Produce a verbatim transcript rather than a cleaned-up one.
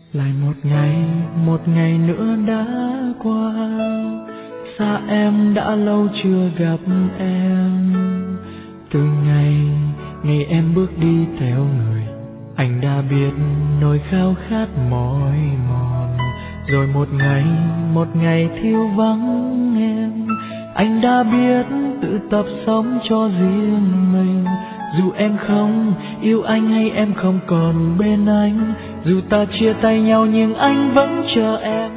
Lại một ngày, một ngày nữa đã qua, xa em đã lâu chưa gặp em. Từ ngày, ngày em bước đi theo người, anh đã biết nỗi khao khát mỏi mòn. Rồi một ngày, một ngày thiếu vắng em, anh đã biết tự tập sống cho riêng mình. Dù em không yêu anh hay em không còn bên anh, dù ta chia tay nhau nhưng anh vẫn chờ em.